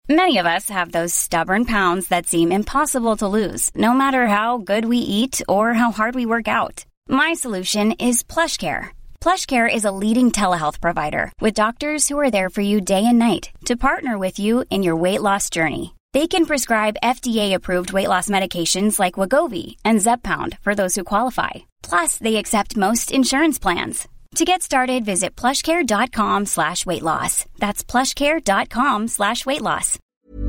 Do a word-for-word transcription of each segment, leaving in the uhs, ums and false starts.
Many of us have those stubborn pounds that seem impossible to lose, no matter how good we eat or how hard we work out. My solution is PlushCare. PlushCare is a leading telehealth provider with doctors who are there for you day and night to partner with you in your weight loss journey. They can prescribe F D A-approved weight loss medications like Wegovy and Zepbound for those who qualify. Plus, they accept most insurance plans. To get started, visit plushcare.com slash weight loss. That's plushcare.com slash weight loss.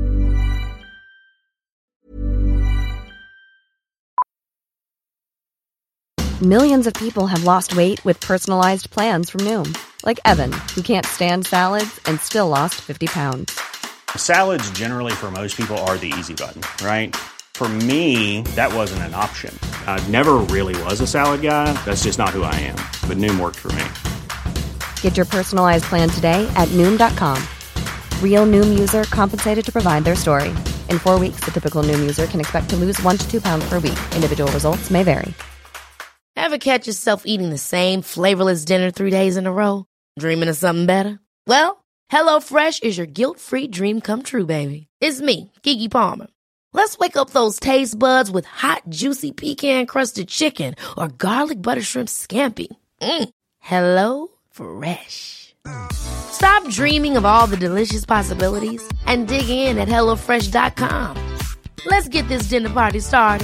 Millions of people have lost weight with personalized plans from Noom. Like Evan, who can't stand salads and still lost fifty pounds. Salads generally for most people are the easy button, right? For me, that wasn't an option. I never really was a salad guy. That's just not who I am. But Noom worked for me. Get your personalized plan today at Noom dot com. Real Noom user compensated to provide their story. In four weeks, the typical Noom user can expect to lose one to two pounds per week. Individual results may vary. Ever catch yourself eating the same flavorless dinner three days in a row? Dreaming of something better? Well, HelloFresh is your guilt-free dream come true, baby. It's me, Keke Palmer. Let's wake up those taste buds with hot, juicy pecan-crusted chicken or garlic butter shrimp scampi. Mm. Hello Fresh. Stop dreaming of all the delicious possibilities and dig in at hello fresh dot com. Let's get this dinner party started.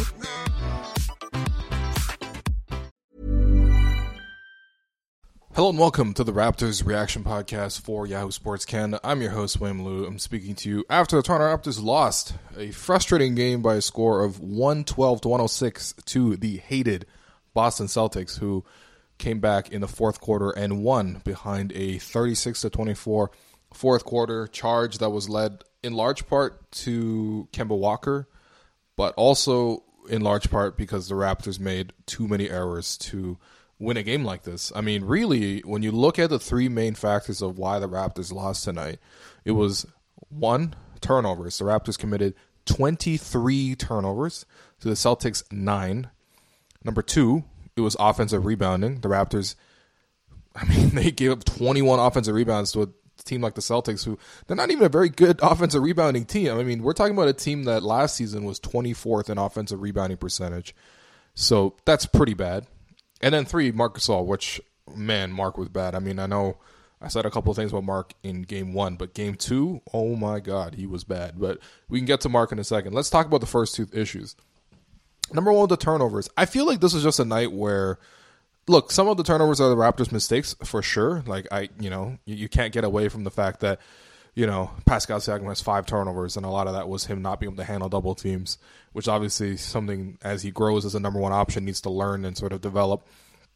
Hello and welcome to the Raptors Reaction Podcast for Yahoo Sports Canada. I'm your host, William Liu. I'm speaking to you after the Toronto Raptors lost a frustrating game by a score of one twelve to one oh six to the hated Boston Celtics, who came back in the fourth quarter and won behind a thirty-six to twenty-four fourth quarter charge that was led in large part to Kemba Walker, but also in large part because the Raptors made too many errors to win a game like this. I mean, really, when you look at the three main factors of why the Raptors lost tonight, it was, one, turnovers. The Raptors committed twenty-three turnovers to the Celtics nine. Number two, it was offensive rebounding. The Raptors, I mean, they gave up twenty-one offensive rebounds to a team like the Celtics, who they're not even a very good offensive rebounding team. I mean, we're talking about a team that last season was twenty-fourth in offensive rebounding percentage. So that's pretty bad. And then three, Marc Gasol, which, man, Mark was bad. I mean, I know I said a couple of things about Mark in game one, but game two, oh my God, he was bad. But we can get to Mark in a second. Let's talk about the first two issues. Number one, the turnovers. I feel like this was just a night where, look, some of the turnovers are the Raptors' mistakes for sure. Like, I, you know, you, you can't get away from the fact that, you know, Pascal Siakam has five turnovers, and a lot of that was him not being able to handle double teams, which obviously something as he grows as a number one option needs to learn and sort of develop.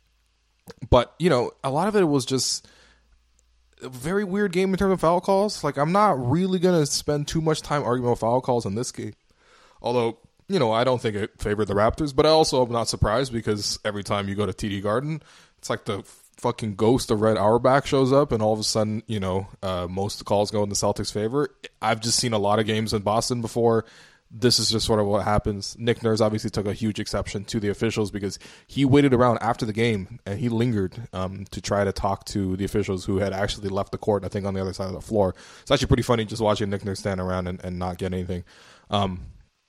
But, you know, a lot of it was just a very weird game in terms of foul calls. Like, I'm not really going to spend too much time arguing about foul calls in this game. Although, you know, I don't think it favored the Raptors, but I also am not surprised because every time you go to T D Garden, it's like the fucking ghost of Red Auerbach shows up, and all of a sudden, you know, uh, most of the calls go in the Celtics' favor. I've just seen a lot of games in Boston before. This is just sort of what happens. Nick Nurse obviously took a huge exception to the officials because he waited around after the game and he lingered um, to try to talk to the officials who had actually left the court, I think, on the other side of the floor. It's actually pretty funny just watching Nick Nurse stand around and, and not get anything. Um,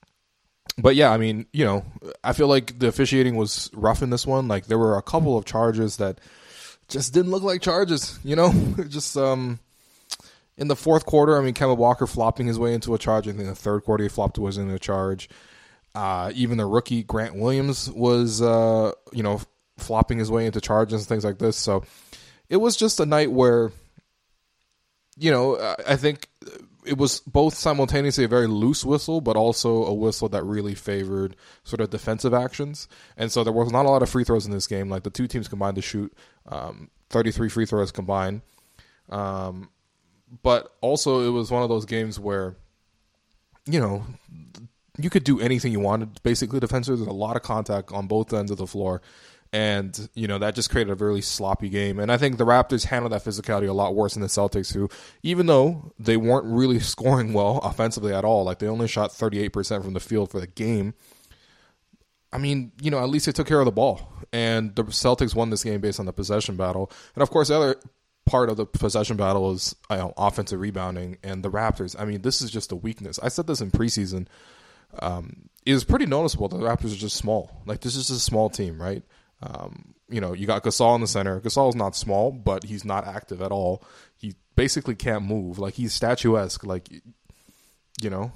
but yeah, I mean, you know, I feel like the officiating was rough in this one. Like, there were a couple of charges that just didn't look like charges, you know, just um, in the fourth quarter. I mean, Kemba Walker flopping his way into a charge. I think in the third quarter he flopped his way into a charge. Uh, even the rookie Grant Williams was, uh, you know, flopping his way into charges and things like this. So it was just a night where, you know, I think it was both simultaneously a very loose whistle, but also a whistle that really favored sort of defensive actions. And so there was not a lot of free throws in this game. Like, the two teams combined to shoot um, thirty-three free throws combined. Um, but also it was one of those games where, you know, you could do anything you wanted. Basically, defensively, there's a lot of contact on both ends of the floor. And, you know, that just created a really sloppy game. And I think the Raptors handled that physicality a lot worse than the Celtics, who, even though they weren't really scoring well offensively at all, like they only shot thirty-eight percent from the field for the game, I mean, you know, at least they took care of the ball. And the Celtics won this game based on the possession battle. And, of course, the other part of the possession battle is you know, offensive rebounding, and the Raptors, I mean, this is just a weakness. I said this in preseason. Um, it was pretty noticeable that the Raptors are just small. Like, this is just a small team, right? Um, you know, you got Gasol in the center. Gasol's not small, but he's not active at all. He basically can't move. Like, he's statuesque. Like, you know,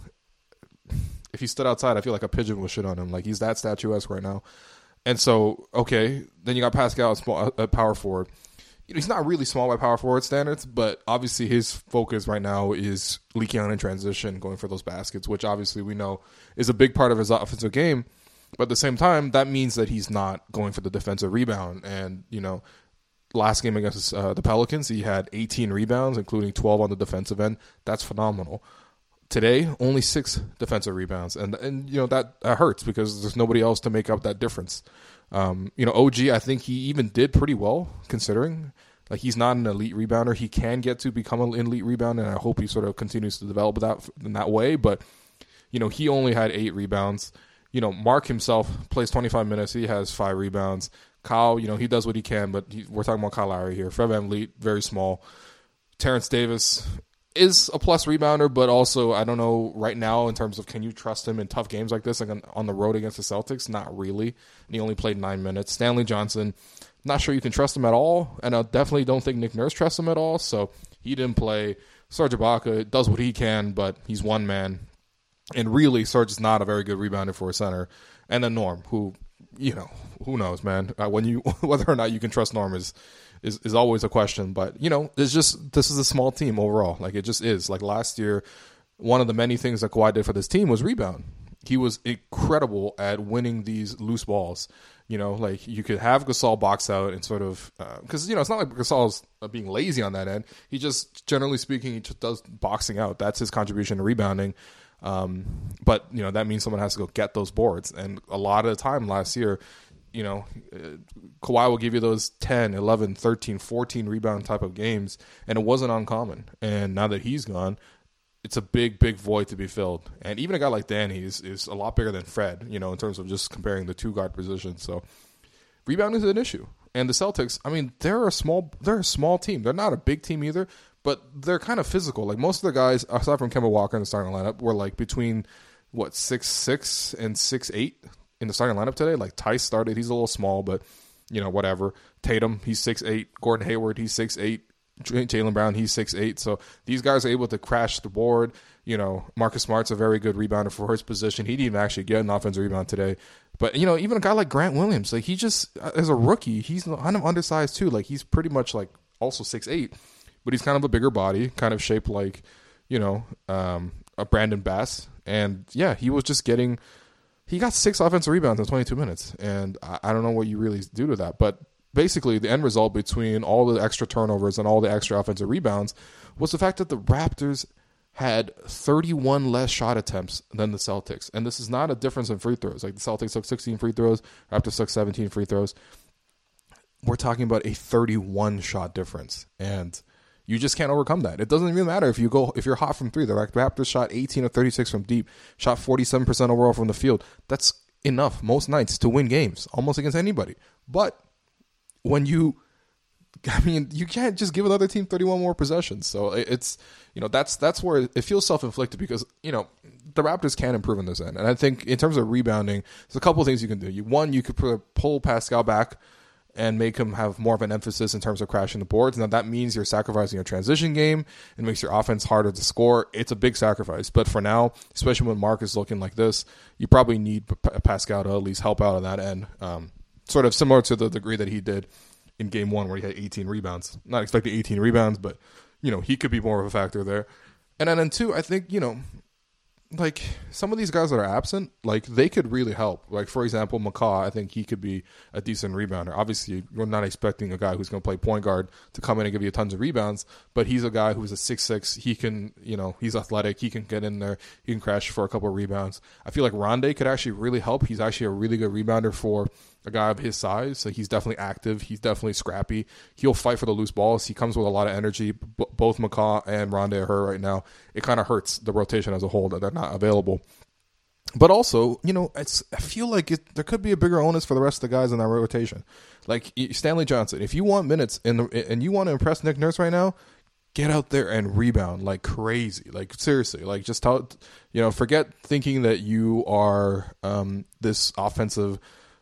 if he stood outside, I feel like a pigeon would shit on him. Like, he's that statuesque right now. And so, okay, then you got Pascal at, small, at power forward. You know, he's not really small by power forward standards, but obviously his focus right now is leaking out in transition, going for those baskets, which obviously we know is a big part of his offensive game. But at the same time, that means that he's not going for the defensive rebound. And, you know, last game against uh, the Pelicans, he had eighteen rebounds, including twelve on the defensive end. That's phenomenal. Today, only six defensive rebounds. And, and you know, that, that hurts because there's nobody else to make up that difference. Um, you know, O G, I think he even did pretty well considering. Like, he's not an elite rebounder. He can get to become an elite rebounder, and I hope he sort of continues to develop that in that way. But, you know, he only had eight rebounds. You know, Mark himself plays twenty-five minutes. He has five rebounds. Kyle, you know, he does what he can, but he, we're talking about Kyle Lowry here. Fred VanVleet, very small. Terrence Davis is a plus rebounder, but also, I don't know right now in terms of can you trust him in tough games like this, like on, on the road against the Celtics? Not really. And he only played nine minutes. Stanley Johnson, not sure you can trust him at all, and I definitely don't think Nick Nurse trusts him at all, so he didn't play. Serge Ibaka does what he can, but he's one man. And really, Serge is not a very good rebounder for a center. And then Norm, who, you know, who knows, man. Uh, when you whether or not you can trust Norm is, is is always a question. But, you know, it's just this is a small team overall. Like, it just is. Like, last year, one of the many things that Kawhi did for this team was rebound. He was incredible at winning these loose balls. You know, like, you could have Gasol box out and sort of – because, uh, you know, it's not like Gasol's being lazy on that end. He just, generally speaking, he just does boxing out. That's his contribution to rebounding. Um, but, you know, that means someone has to go get those boards. And a lot of the time last year, you know, uh, Kawhi will give you those ten, eleven, thirteen, fourteen rebound type of games, and it wasn't uncommon. And now that he's gone, it's a big, big void to be filled. And even a guy like Danny is, is a lot bigger than Fred, you know, in terms of just comparing the two guard positions. So rebounding is an issue. And the Celtics, I mean, they're a small, they're a small team. They're not a big team either, but they're kind of physical. Like, most of the guys, aside from Kemba Walker in the starting lineup, were like between, what, six six and six eight in the starting lineup today. Like, Tice started. He's a little small, but, you know, whatever. Tatum, he's six eight. Gordon Hayward, he's six eight. Jaylen Brown, he's six eight. So these guys are able to crash the board. You know, Marcus Smart's a very good rebounder for his position. He didn't even actually get an offensive rebound today. But, you know, even a guy like Grant Williams, like, he just, as a rookie, he's kind of undersized too. Like, he's pretty much like also six eight. But he's kind of a bigger body, kind of shaped like, you know, um, a Brandon Bass. And, yeah, he was just getting – he got six offensive rebounds in twenty-two minutes. And I, I don't know what you really do to that. But basically, the end result between all the extra turnovers and all the extra offensive rebounds was the fact that the Raptors had thirty-one less shot attempts than the Celtics. And this is not a difference in free throws. Like, the Celtics took sixteen free throws, Raptors took seventeen free throws. We're talking about a thirty-one shot difference. And you just can't overcome that. It doesn't even matter if you go if you're hot from three. The Raptors shot eighteen of thirty-six from deep, shot forty-seven percent overall from the field. That's enough most nights to win games, almost against anybody. But when you, I mean, you can't just give another team thirty-one more possessions. So it's, you know, that's that's where it feels self-inflicted because, you know, the Raptors can improve in this end. And I think in terms of rebounding, there's a couple of things you can do. You, one, you could pull Pascal back and make him have more of an emphasis in terms of crashing the boards. Now, that means you're sacrificing your transition game. It makes your offense harder to score. It's a big sacrifice. But for now, especially when Mark is looking like this, you probably need Pascal to at least help out on that end. Um, sort of similar to the degree that he did in game one where he had eighteen rebounds. Not expecting eighteen rebounds, but, you know, he could be more of a factor there. And then, and two, I think, you know, like, some of these guys that are absent, like, they could really help. Like, for example, McCaw, I think he could be a decent rebounder. Obviously, you're not expecting a guy who's going to play point guard to come in and give you tons of rebounds, but he's a guy who's a six six. He can, you know, he's athletic. He can get in there. He can crash for a couple of rebounds. I feel like Rondé could actually really help. He's actually a really good rebounder for a guy of his size, so he's definitely active. He's definitely scrappy. He'll fight for the loose balls. He comes with a lot of energy. B- both McCaw and Rondé are hurt right now. It kind of hurts the rotation as a whole that they're not available. But also, you know, it's I feel like it, there could be a bigger onus for the rest of the guys in that rotation. Like Stanley Johnson, if you want minutes in the, and you want to impress Nick Nurse right now, get out there and rebound like crazy. Like seriously, like just tell, you know, forget thinking that you are um, this offensive,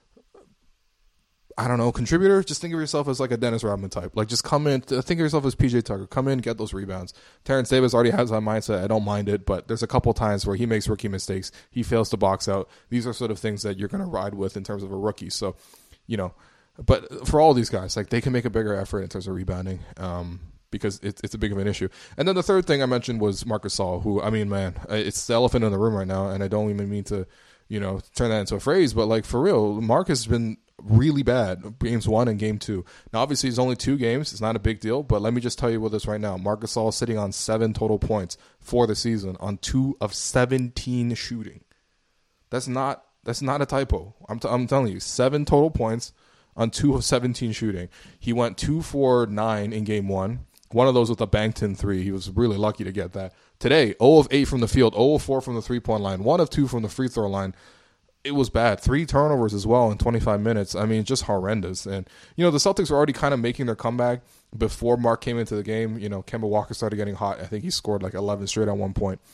I don't know, contributor. Just think of yourself as like a Dennis Rodman type. Like just come in, think of yourself as P J Tucker. Come in, get those rebounds. Terrence Davis already has that mindset. I don't mind it, but there's a couple times where he makes rookie mistakes. He fails to box out. These are sort of things that you're going to ride with in terms of a rookie. So, you know, but for all these guys, like they can make a bigger effort in terms of rebounding. Um, because it's, it's a big of an issue. And then the third thing I mentioned was Marc Gasol, who, I mean, man, it's the elephant in the room right now, and I don't even mean to, you know, turn that into a phrase, but, like, for real, Marc has been really bad, games one and game two. Now, obviously, it's only two games. It's not a big deal, but let me just tell you with this right now. Marc Gasol is sitting on seven total points for the season on two of seventeen shooting. That's not that's not a typo. I'm, t- I'm telling you, seven total points on two of seventeen shooting. He went two for nine in game one. One of those with a banked-in three. He was really lucky to get that. Today, zero of eight from the field, zero of four from the three-point line, one of two from the free throw line. It was bad. Three turnovers as well in twenty-five minutes. I mean, just horrendous. And, you know, the Celtics were already kind of making their comeback before Marc came into the game. You know, Kemba Walker started getting hot. I think he scored like eleven straight at one point.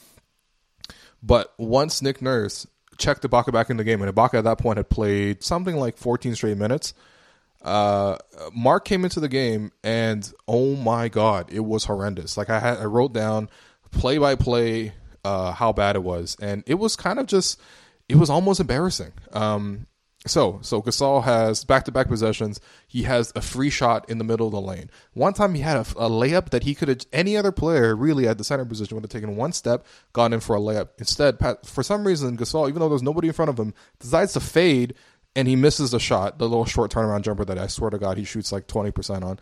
But once Nick Nurse checked Ibaka back in the game, and Ibaka at that point had played something like fourteen straight minutes, Uh, Marc came into the game, and oh my God, it was horrendous. Like I had, I wrote down play by play uh, how bad it was, and it was kind of just, it was almost embarrassing. Um, so, so Gasol has back to back possessions. He has a free shot in the middle of the lane. One time he had a, a layup that he could have, any other player really at the center position would have taken one step, gone in for a layup. Instead, for some reason, Gasol, even though there's nobody in front of him, decides to fade. And he misses the shot, the little short turnaround jumper that I swear to God he shoots like twenty percent on.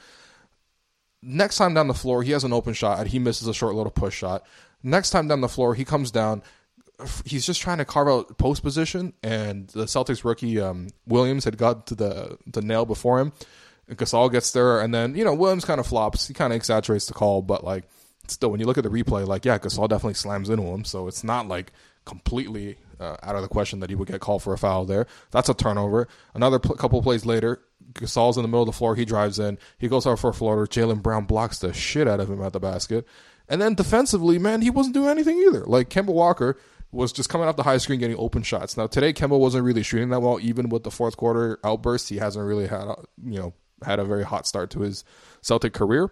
Next time down the floor, he has an open shot, and he misses a short little push shot. Next time down the floor, he comes down. He's just trying to carve out post position, and the Celtics rookie um, Williams had got to the, the nail before him. Gasol gets there, and then, you know, Williams kind of flops. He kind of exaggerates the call, but, like, still, when you look at the replay, like, yeah, Gasol definitely slams into him, so it's not, like, completely uh, out of the question that he would get called for a foul there. That's a turnover. Another pl- couple plays later, Gasol's in the middle of the floor. He drives in. He goes out for a floater. Jaylen Brown blocks the shit out of him at the basket. And then defensively, man, he wasn't doing anything either. Like, Kemba Walker was just coming off the high screen getting open shots. Now, today, Kemba wasn't really shooting that well. Even with the fourth quarter outbursts, he hasn't really had, a, you know, had a very hot start to his Celtic career.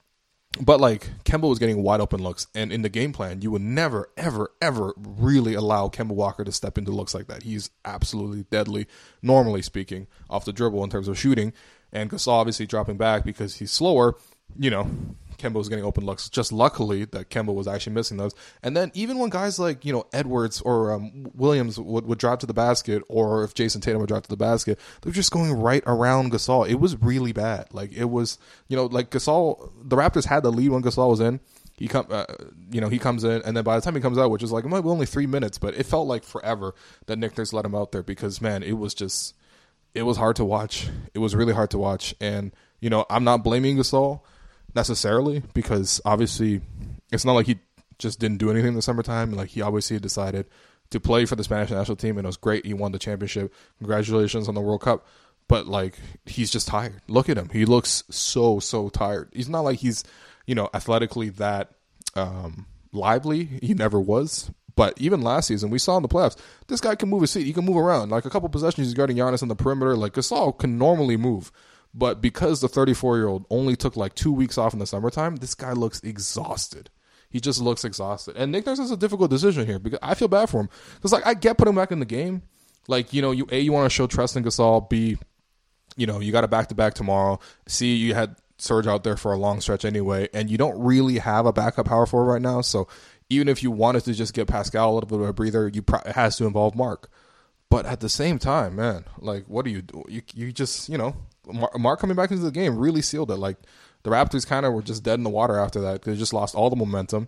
But, like, Kemba was getting wide open looks. And in the game plan, you would never, ever, ever really allow Kemba Walker to step into looks like that. He's absolutely deadly, normally speaking, off the dribble in terms of shooting. And Gasol obviously dropping back because he's slower, you know, Kemba was getting open looks. Just luckily that Kemba was actually missing those. And then even when guys like, you know, Edwards or um, Williams would, would drive to the basket, or if Jason Tatum would drive to the basket, they're just going right around Gasol. It was really bad. Like, it was, you know, like Gasol, the Raptors had the lead when Gasol was in. He come, uh, you know, he comes in, and then by the time he comes out, which is like, it might be only three minutes, but it felt like forever that Nick Nurse let him out there because, man, it was just, it was hard to watch. It was really hard to watch. And, you know, I'm not blaming Gasol necessarily, because obviously it's not like he just didn't do anything in the summertime. Like, he obviously decided to play for the Spanish national team, and it was great. He won the championship. Congratulations on the World Cup. But, like, he's just tired. Look at him. He looks so, so tired. He's not like he's, you know, athletically that um, lively. He never was. But even last season, we saw in the playoffs, this guy can move his feet. He can move around. Like, a couple possessions, he's guarding Giannis on the perimeter. Like, Gasol can normally move. But because the thirty-four-year-old only took like two weeks off in the summertime, this guy looks exhausted. He just looks exhausted. And Nick Nurse has a difficult decision here because I feel bad for him. Because, like, I get putting him back in the game. Like, you know, you A, you want to show trust in Gasol. B, you know, you got a back-to-back tomorrow. C, you had Serge out there for a long stretch anyway. And you don't really have a backup power forward right now. So even if you wanted to just get Pascal a little bit of a breather, you pro- it has to involve Marc. But at the same time, man, like, what do you do? You, you just, you know, Marc coming back into the game really sealed it. Like, the Raptors kind of were just dead in the water after that because they just lost all the momentum.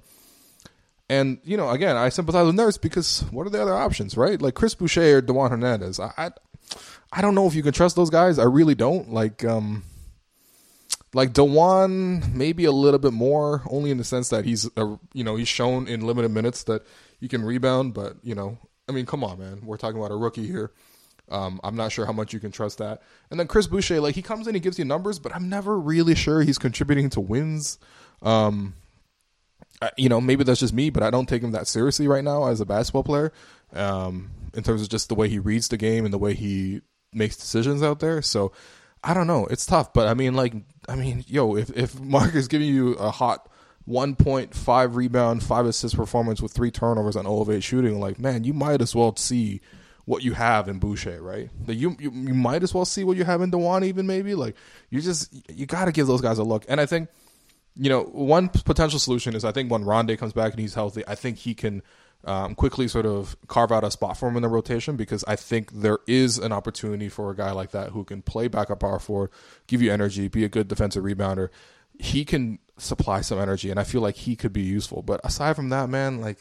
And, you know, again, I sympathize with Nurse because what are the other options, right? Like, Chris Boucher or DeJuan Hernandez. I, I, I don't know if you can trust those guys. I really don't. Like, um, like DeJuan, maybe a little bit more, only in the sense that he's, a, you know, he's shown in limited minutes that he can rebound. But, you know, I mean, come on, man. We're talking about a rookie here. Um, I'm not sure how much you can trust that. And then Chris Boucher, like, he comes in, he gives you numbers, but I'm never really sure he's contributing to wins. Um, I, you know, maybe that's just me, but I don't take him that seriously right now as a basketball player, um, in terms of just the way he reads the game and the way he makes decisions out there. So I don't know. It's tough, but I mean, like, I mean, yo, if, if Mark is giving you a hot one point five rebound, five assist performance with three turnovers on zero of eight shooting, like, man, you might as well see what you have in Boucher, right? That you, you you might as well see what you have in Dewan, even maybe. Like, you just, you got to give those guys a look. And I think, you know, one potential solution is I think when Rondae comes back and he's healthy, I think he can um, quickly sort of carve out a spot for him in the rotation, because I think there is an opportunity for a guy like that who can play backup power forward, give you energy, be a good defensive rebounder. He can supply some energy, and I feel like he could be useful. But aside from that, man, like,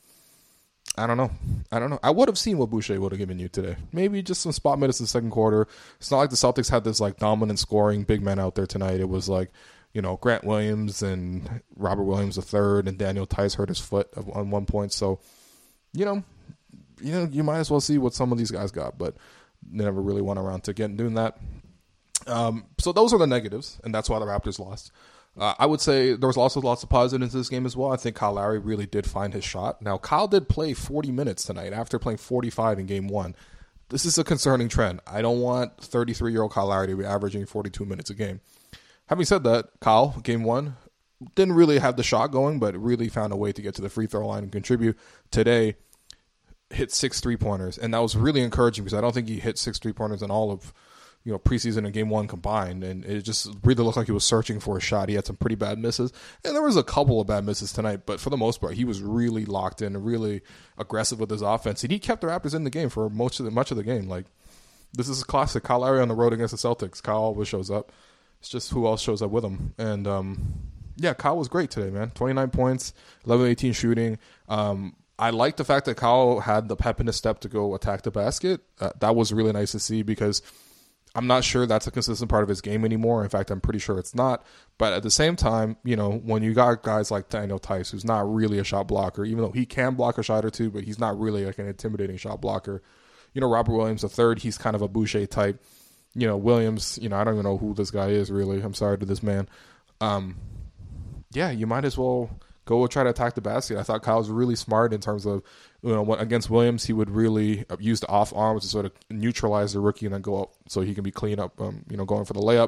I don't know. I don't know. I would have seen what Boucher would have given you today. Maybe just some spot minutes in the second quarter. It's not like the Celtics had this, like, dominant scoring big man out there tonight. It was like, you know, Grant Williams and Robert Williams the third, and Daniel Tice hurt his foot on one point. So, you know, you know, you might as well see what some of these guys got, but they never really went around to getting doing that. Um, so those are the negatives, and that's why the Raptors lost. Uh, I would say there was also lots of positives in this game as well. I think Kyle Lowry really did find his shot. Now, Kyle did play forty minutes tonight after playing forty-five in game one. This is a concerning trend. I don't want thirty-three-year-old Kyle Lowry to be averaging forty-two minutes a game. Having said that, Kyle, game one, didn't really have the shot going, but really found a way to get to the free throw line and contribute. Today, hit six three-pointers, and that was really encouraging because I don't think he hit six three-pointers in all of, you know, preseason and game one combined, and it just really looked like he was searching for a shot. He had some pretty bad misses, and there was a couple of bad misses tonight, but for the most part, he was really locked in and really aggressive with his offense, and he kept the Raptors in the game for most of the, much of the game. Like, this is a classic. Kyle Lowry on the road against the Celtics. Kyle always shows up. It's just who else shows up with him. And, um, yeah, Kyle was great today, man. twenty-nine points, eleven eighteen shooting. Um, I like the fact that Kyle had the pep in his step to go attack the basket. Uh, that was really nice to see, because I'm not sure that's a consistent part of his game anymore. In fact, I'm pretty sure it's not. But at the same time, you know, when you got guys like Daniel Tice, who's not really a shot blocker, even though he can block a shot or two, but he's not really like an intimidating shot blocker. You know, Robert Williams the third, he's kind of a Boucher type. You know, Williams, you know, I don't even know who this guy is really. I'm sorry to this man. Um, yeah, you might as well go try to attack the basket. I thought Kyle was really smart in terms of, you know, against Williams, he would really use the off arms to sort of neutralize the rookie and then go up so he can be clean up, um, you know, going for the layup.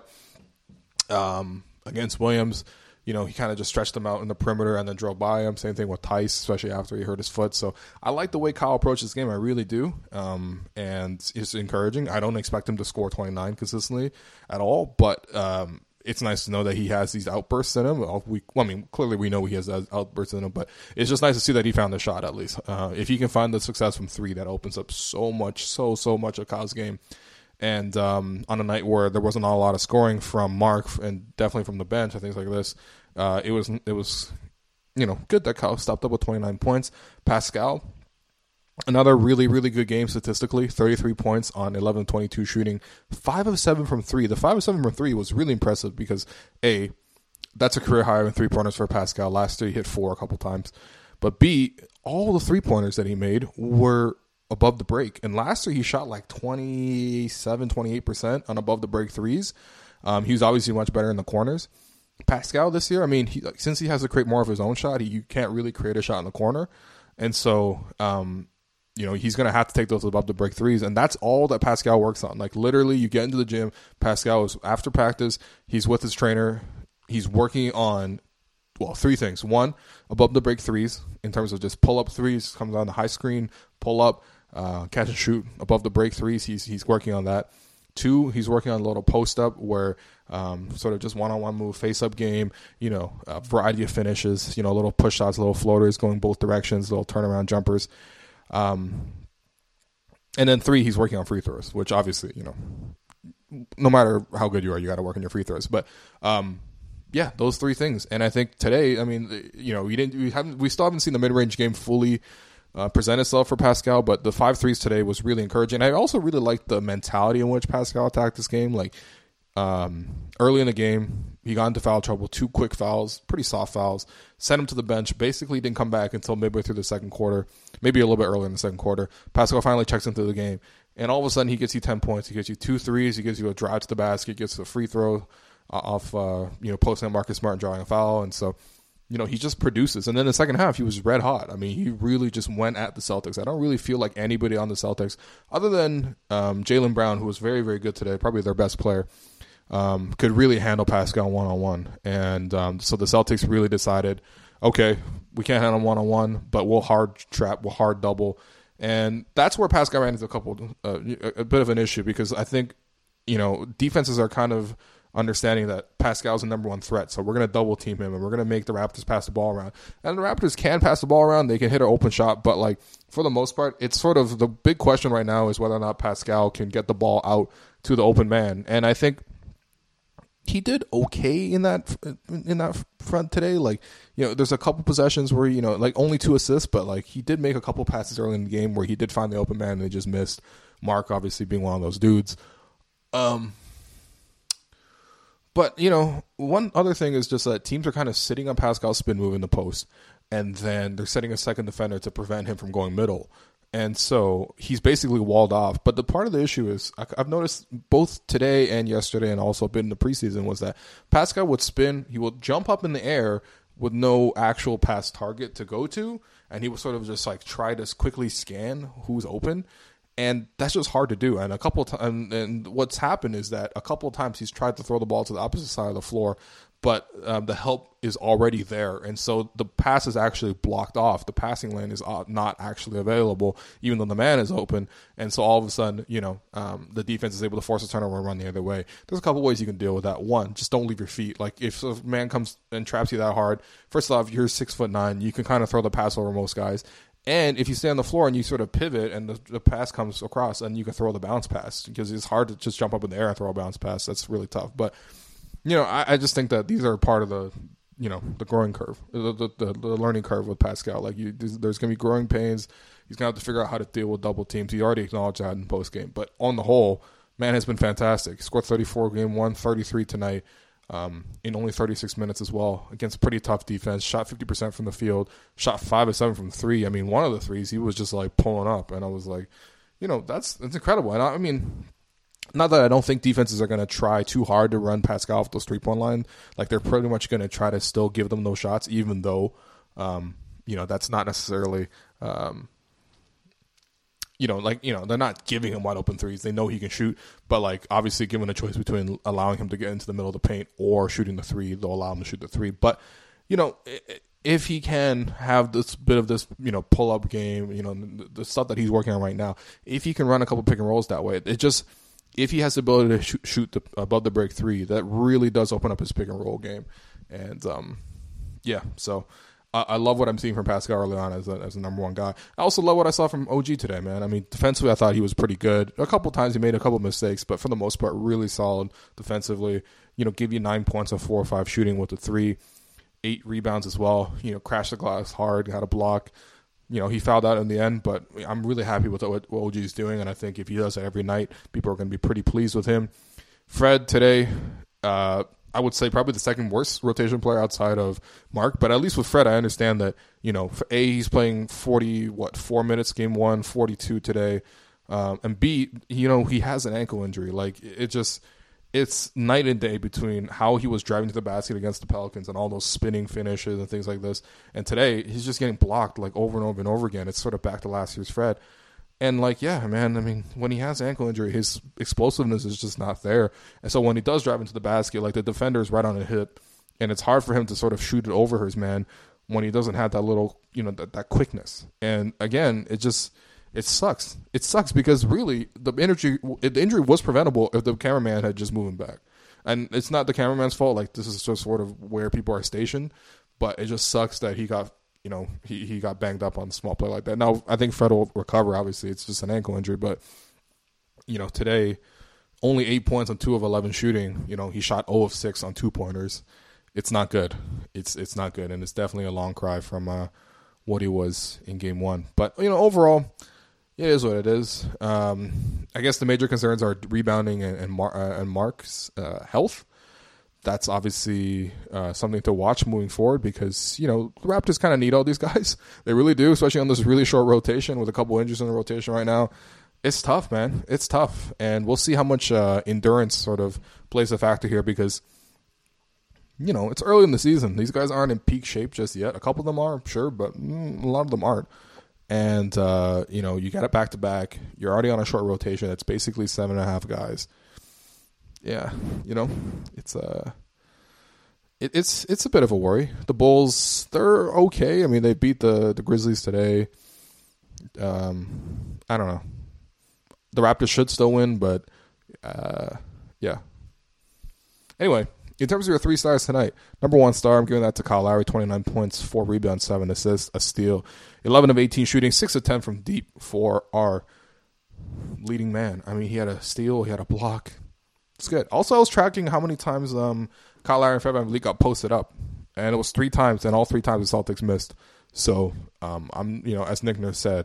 Um, against Williams, you know, he kind of just stretched him out in the perimeter and then drove by him. Same thing with Tice, especially after he hurt his foot. So I like the way Kyle approached this game. I really do. Um, and it's encouraging. I don't expect him to score twenty-nine consistently at all, but um, it's nice to know that he has these outbursts in him. We, well, I mean, clearly we know he has outbursts in him, but it's just nice to see that he found the shot at least. Uh, if he can find the success from three, that opens up so much, so, so much of Kyle's game. And um, on a night where there wasn't a lot of scoring from Mark and definitely from the bench and things like this, uh, it was, it was, you know, good that Kyle stopped up with twenty-nine points. Pascal, another really, really good game statistically, thirty-three points on eleven of twenty-two shooting, five of seven from three. The five of seven from three was really impressive because, A, that's a career high in three-pointers for Pascal. Last year he hit four a couple times. But B, all the three-pointers that he made were above the break. And last year he shot like twenty-seven, twenty-eight percent on above the break threes. Um, he was obviously much better in the corners. Pascal this year, I mean, he, like, since he has to create more of his own shot, he, you can't really create a shot in the corner. And so, um, you know, he's going to have to take those above the break threes. And that's all that Pascal works on. Like, literally, you get into the gym, Pascal is after practice, he's with his trainer, he's working on, well, three things. One, above the break threes in terms of just pull up threes, comes on the high screen, pull up, uh, catch and shoot above the break threes. He's he's working on that. Two, he's working on a little post up where um, sort of just one on one move, face up game. You know, a variety of finishes. You know, little push shots, little floaters going both directions, little turnaround jumpers. Um, and then three, he's working on free throws, which obviously, you know, no matter how good you are, you got to work on your free throws. But um, yeah, those three things. And I think today, I mean, you know, we didn't, we haven't, we still haven't seen the mid range game fully uh, present itself for Pascal, but the five threes today was really encouraging. I also really liked the mentality in which Pascal attacked this game. Like, um, early in the game. He got into foul trouble, two quick fouls, pretty soft fouls, sent him to the bench, basically didn't come back until midway through the second quarter, maybe a little bit earlier in the second quarter. Pascal finally checks into the game, and all of a sudden he gets you ten points. He gets you two threes, he gives you a drive to the basket, gets a free throw uh, off, uh, you know, posting Marcus Smart and drawing a foul, and so, you know, he just produces. And then in the second half, he was red hot. I mean, he really just went at the Celtics. I don't really feel like anybody on the Celtics, other than um, Jaylen Brown, who was very, very good today, probably their best player, Um, could really handle Pascal one-on-one. And um, so the Celtics really decided, okay, we can't handle one-on-one, but we'll hard trap, we'll hard double. And that's where Pascal ran into a couple, uh, a bit of an issue, because I think, you know, defenses are kind of understanding that Pascal's the number one threat. So we're going to double team him, and we're going to make the Raptors pass the ball around. And the Raptors can pass the ball around. They can hit an open shot. But, like, for the most part, it's sort of the big question right now is whether or not Pascal can get the ball out to the open man. And I think he did okay in that in that front today. Like, you know, there's a couple possessions where, you know, like only two assists, but like he did make a couple passes early in the game where he did find the open man and they just missed. Mark obviously being one of those dudes. Um, but, you know, one other thing is just that teams are kind of sitting on Pascal's spin move in the post, and then they're setting a second defender to prevent him from going middle. And so he's basically walled off. But the part of the issue is, I've noticed both today and yesterday, and also a bit in the preseason, was that Pascal would spin, he would jump up in the air with no actual pass target to go to, and he would sort of just like try to quickly scan who's open. And that's just hard to do. And a couple of times, and what's happened is that a couple of times he's tried to throw the ball to the opposite side of the floor, but um, the help is already there. And so the pass is actually blocked off. The passing lane is not actually available, even though the man is open. And so all of a sudden, you know, um, the defense is able to force a turnover and run the other way. There's a couple ways you can deal with that. One, just don't leave your feet. Like, if a man comes and traps you that hard, first off, you're six foot nine. You can kind of throw the pass over most guys. And if you stay on the floor and you sort of pivot and the, the pass comes across, and you can throw the bounce pass, because it's hard to just jump up in the air and throw a bounce pass. That's really tough. But, you know, I, I just think that these are part of the, you know, the growing curve, the the, the, the learning curve with Pascal. Like, you, there's, there's going to be growing pains. He's going to have to figure out how to deal with double teams. He already acknowledged that in post game. But on the whole, man has been fantastic. He scored thirty-four game one, thirty-three tonight. Um, in only thirty-six minutes as well, against pretty tough defense. Shot fifty percent from the field, shot five of seven from three. I mean, one of the threes he was just like pulling up, and I was like, you know, that's that's incredible. And I, I mean, not that I don't think defenses are going to try too hard to run Pascal off those three-point line. Like, they're pretty much going to try to still give them those shots, even though, um, you know, that's not necessarily, um, you know, like, you know, they're not giving him wide open threes. They know he can shoot, but, like, obviously given a choice between allowing him to get into the middle of the paint or shooting the three, they'll allow him to shoot the three. But, you know, if he can have this bit of this, you know, pull-up game, you know, the, the stuff that he's working on right now, if he can run a couple pick and rolls that way, it just, if he has the ability to shoot, shoot the, above the break three, that really does open up his pick and roll game. And, um, yeah, so I, I love what I'm seeing from Pascal early on as a, as a number one guy. I also love what I saw from O G today, man. I mean, defensively, I thought he was pretty good. A couple times he made a couple mistakes, but for the most part, really solid defensively. You know, give you nine points on four or five shooting with the three, eight rebounds as well. You know, crashed the glass hard, got a block. You know, he fouled out in the end, but I'm really happy with what O G is doing, and I think if he does it every night, people are going to be pretty pleased with him. Fred today, uh, I would say probably the second worst rotation player outside of Mark, but at least with Fred, I understand that, you know, for A, he's playing forty, what, four minutes game one, forty-two today, um, and B, you know, he has an ankle injury. Like, it just, it's night and day between how he was driving to the basket against the Pelicans and all those spinning finishes and things like this, and today he's just getting blocked like over and over and over again. It's sort of back to last year's Fred. And, like, yeah, man, I mean, when he has ankle injury, his explosiveness is just not there. And so when he does drive into the basket, like, the defender is right on the hip, and it's hard for him to sort of shoot it over his man when he doesn't have that little, you know, that, that quickness. And, again, it just – it sucks. It sucks because, really, the injury, the injury was preventable if the cameraman had just moved him back. And it's not the cameraman's fault. Like, this is just sort of where people are stationed. But it just sucks that he got – you know, he, he got banged up on a small play like that. Now, I think Fred will recover. Obviously, it's just an ankle injury. But, you know, today, only eight points on two of eleven shooting. You know, he shot zero of six on two-pointers. It's not good. It's it's not good. And it's definitely a long cry from uh, what he was in game one. But, you know, overall, it is what it is. Um, I guess the major concerns are rebounding and and, Mar- uh, and Mark's uh, health. That's obviously uh, something to watch moving forward because, you know, the Raptors kind of need all these guys. They really do, especially on this really short rotation with a couple injuries in the rotation right now. It's tough, man. It's tough. And we'll see how much uh, endurance sort of plays a factor here because, you know, it's early in the season. These guys aren't in peak shape just yet. A couple of them are, sure, but mm, a lot of them aren't. And, uh, you know, you got it back-to-back. You're already on a short rotation. It's basically seven and a half guys. Yeah, you know, it's uh, it, it's it's a bit of a worry. The Bulls, they're okay. I mean, they beat the, the Grizzlies today. Um, I don't know. The Raptors should still win, but uh, yeah. Anyway, in terms of your three stars tonight, number one star, I'm giving that to Kyle Lowry, twenty-nine points, four rebounds, seven assists, a steal, eleven of eighteen shooting, six of ten from deep for our leading man. I mean, he had a steal, he had a block. It's good. Also, I was tracking how many times um, Kyle Lowry and Fred VanVleet got posted up, and it was three times, and all three times the Celtics missed. So, um, I'm, you know, as Nick Nurse said,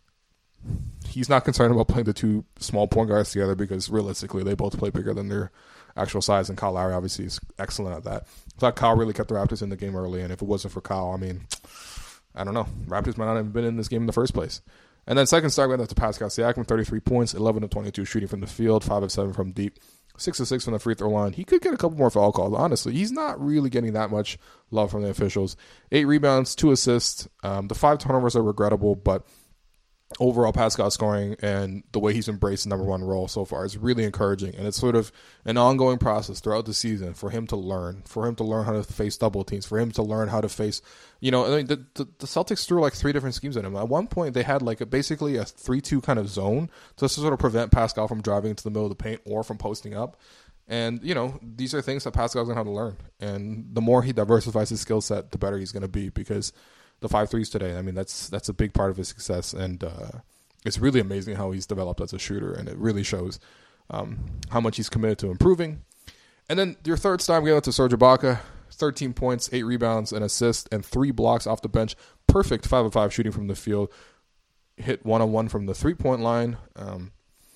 he's not concerned about playing the two small point guards together because realistically, they both play bigger than their actual size, and Kyle Lowry obviously is excellent at that. I thought Kyle really kept the Raptors in the game early, and if it wasn't for Kyle, I mean, I don't know. Raptors might not have been in this game in the first place. And then second star, we went to Pascal Siakam, thirty-three points, eleven of twenty-two shooting from the field, five of seven from deep. Six of six from the free throw line. He could get a couple more foul calls. Honestly, he's not really getting that much love from the officials. Eight rebounds, two assists. Um, the five turnovers are regrettable, but overall Pascal scoring and the way he's embraced the number one role so far is really encouraging. And it's sort of an ongoing process throughout the season for him to learn, for him to learn how to face double teams, for him to learn how to face, you know, I mean, the, the, the Celtics threw like three different schemes at him. At one point, they had like a, basically a three two kind of zone just to sort of prevent Pascal from driving into the middle of the paint or from posting up. And, you know, these are things that Pascal's going to have to learn. And the more he diversifies his skill set, the better he's going to be because the five threes today, I mean, that's that's a big part of his success. And uh, it's really amazing how he's developed as a shooter. And it really shows um, how much he's committed to improving. And then your third star, we went to Serge Ibaka. thirteen points, eight rebounds, an assist, and three blocks off the bench. Perfect five of five shooting from the field. Hit one-on-one from the three-point line. Um,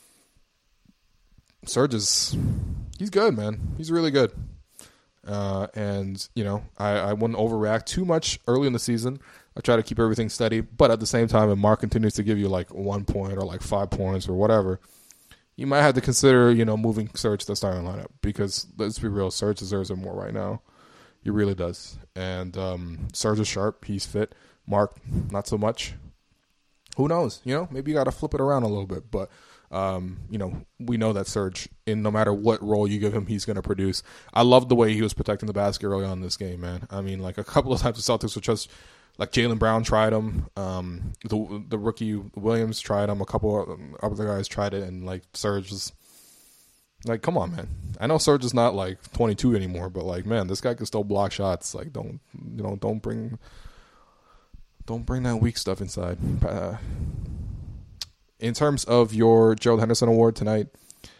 Serge is, he's good, man. He's really good. Uh, and, you know, I, I wouldn't overreact too much early in the season. I try to keep everything steady. But at the same time, if Mark continues to give you like one point or like five points or whatever, you might have to consider, you know, moving Serge to the starting lineup. Because, let's be real, Serge deserves it more right now. He really does. And um, Serge is sharp. He's fit. Mark, not so much. Who knows? You know, maybe you got to flip it around a little bit. But, um, you know, we know that Serge, in no matter what role you give him, he's going to produce. I love the way he was protecting the basket early on in this game, man. I mean, like a couple of times the Celtics were just, like Jaylen Brown tried him. Um, the the rookie Williams tried him. A couple of other guys tried it. And, like, Serge was, like, come on, man. I know Serge is not, like, twenty-two anymore. But, like, man, this guy can still block shots. Like, don't, you know, don't bring... Don't bring that weak stuff inside. Uh, in terms of your Gerald Henderson Award tonight,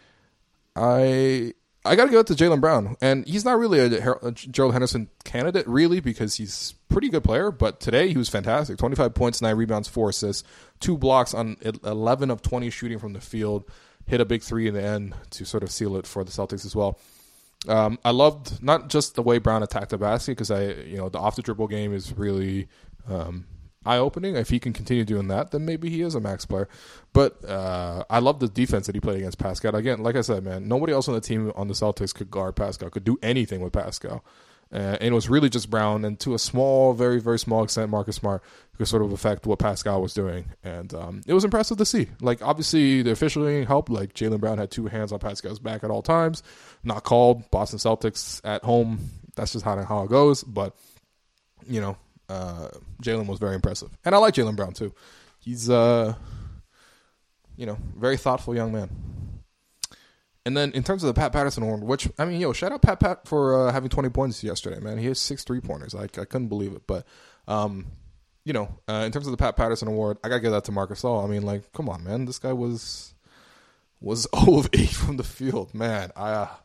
I I got to give it to Jaylen Brown. And he's not really a, a Gerald Henderson candidate, really, because he's a pretty good player. But today he was fantastic. twenty-five points, nine rebounds, four assists, two blocks on eleven of twenty shooting from the field. Hit a big three in the end to sort of seal it for the Celtics as well. Um, I loved not just the way Brown attacked the basket, because I, you know, the off the dribble game is really um, eye-opening. If he can continue doing that, then maybe he is a max player. But uh, I love the defense that he played against Pascal. Again, like I said, man, nobody else on the team on the Celtics could guard Pascal, could do anything with Pascal. Uh, and it was really just Brown, and to a small, very, very small extent, Marcus Smart could sort of affect what Pascal was doing. And um, it was impressive to see. Like, obviously, the officiating helped. Like, Jaylen Brown had two hands on Pascal's back at all times. Not called. Boston Celtics at home. That's just how, how it goes. But, you know, uh, Jaylen was very impressive. And I like Jaylen Brown, too. He's, uh, you know, very thoughtful young man. And then in terms of the Pat Patterson award, which, I mean, yo, shout out Pat Pat for uh, having twenty points yesterday, man. He has six three-pointers. I, I couldn't believe it. But, um, you know, uh, in terms of the Pat Patterson award, I got to give that to Marc Gasol. I mean, like, come on, man. This guy was was zero of eight from the field. Man, I, uh,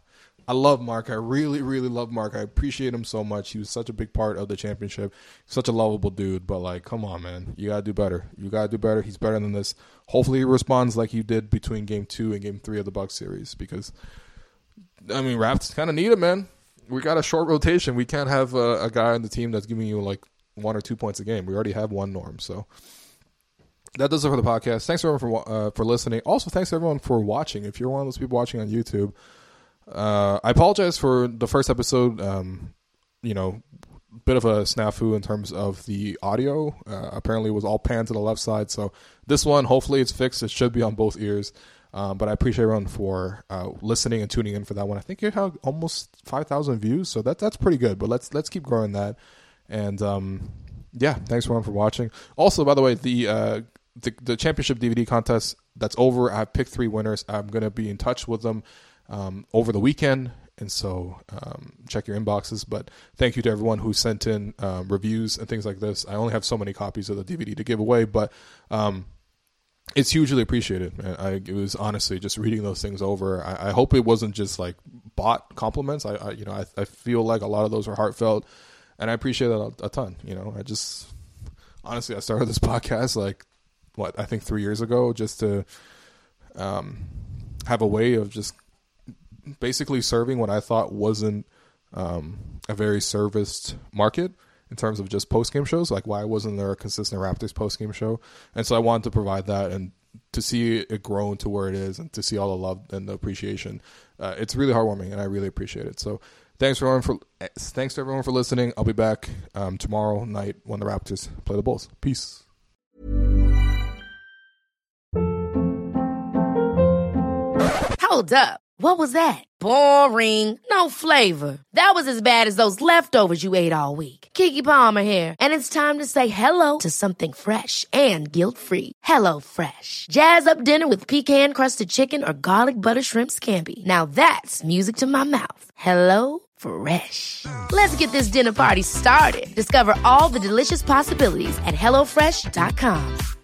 I love Mark. I really, really love Mark. I appreciate him so much. He was such a big part of the championship. Such a lovable dude. But, like, come on, man. You got to do better. You got to do better. He's better than this. Hopefully he responds like he did between game two and game three of the Bucks series. Because, I mean, Raps kind of need it, man. We got a short rotation. We can't have a, a guy on the team that's giving you, like, one or two points a game. We already have one Norm. So that does it for the podcast. Thanks, everyone, for uh, for listening. Also, thanks, everyone, for watching. If you're one of those people watching on YouTube, Uh, I apologize for the first episode. Um, you know, bit of a snafu in terms of the audio. Uh, apparently, it was all panned to the left side. So this one, hopefully, it's fixed. It should be on both ears. Um, but I appreciate everyone for uh, listening and tuning in for that one. I think it had almost five thousand views, so that that's pretty good. But let's let's keep growing that. And um, yeah, thanks everyone for watching. Also, by the way, the uh, the, the championship D V D contest that's over. I picked three winners. I'm gonna be in touch with them Um, over the weekend, and so um, check your inboxes. But thank you to everyone who sent in um, reviews and things like this. I only have so many copies of the D V D to give away, but um, it's hugely appreciated. Man. I, it was honestly just reading those things over. I, I hope it wasn't just like bot compliments. I, I you know, I, I feel like a lot of those are heartfelt, and I appreciate that a, a ton. You know, I just honestly, I started this podcast like what I think three years ago, just to um, have a way of just basically serving what I thought wasn't um, a very serviced market in terms of just post-game shows. Like, why wasn't there a consistent Raptors post-game show? And so I wanted to provide that, and to see it grow to where it is and to see all the love and the appreciation. Uh, it's really heartwarming, and I really appreciate it. So thanks for everyone for thanks to everyone for listening. I'll be back um, tomorrow night when the Raptors play the Bulls. Peace. Hold up. What was that? Boring. No flavor. That was as bad as those leftovers you ate all week. Keke Palmer here. And it's time to say hello to something fresh and guilt-free. Hello Fresh. Jazz up dinner with pecan-crusted chicken or garlic butter shrimp scampi. Now that's music to my mouth. Hello Fresh. Let's get this dinner party started. Discover all the delicious possibilities at hello fresh dot com.